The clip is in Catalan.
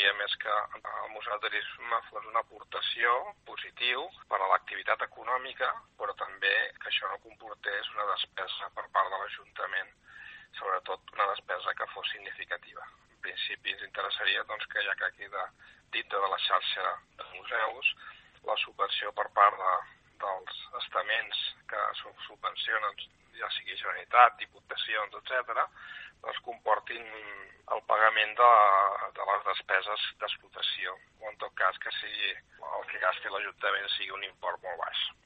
diem és que el Museu de Turisme fos una aportació positiu per a l'activitat econòmica, però també que això no comportés una despesa per part de l'Ajuntament, sobretot una despesa que fos significativa. En principi ens interessaria que ja que queda dintre de la xarxa de museus, la subvenció per part dels estaments que subvencionen, ja sigui Generalitat, diputacions, etc., comportin el pagament de les despeses d'explotació, o en tot cas que sigui el que gasti l'Ajuntament sigui un import molt baix.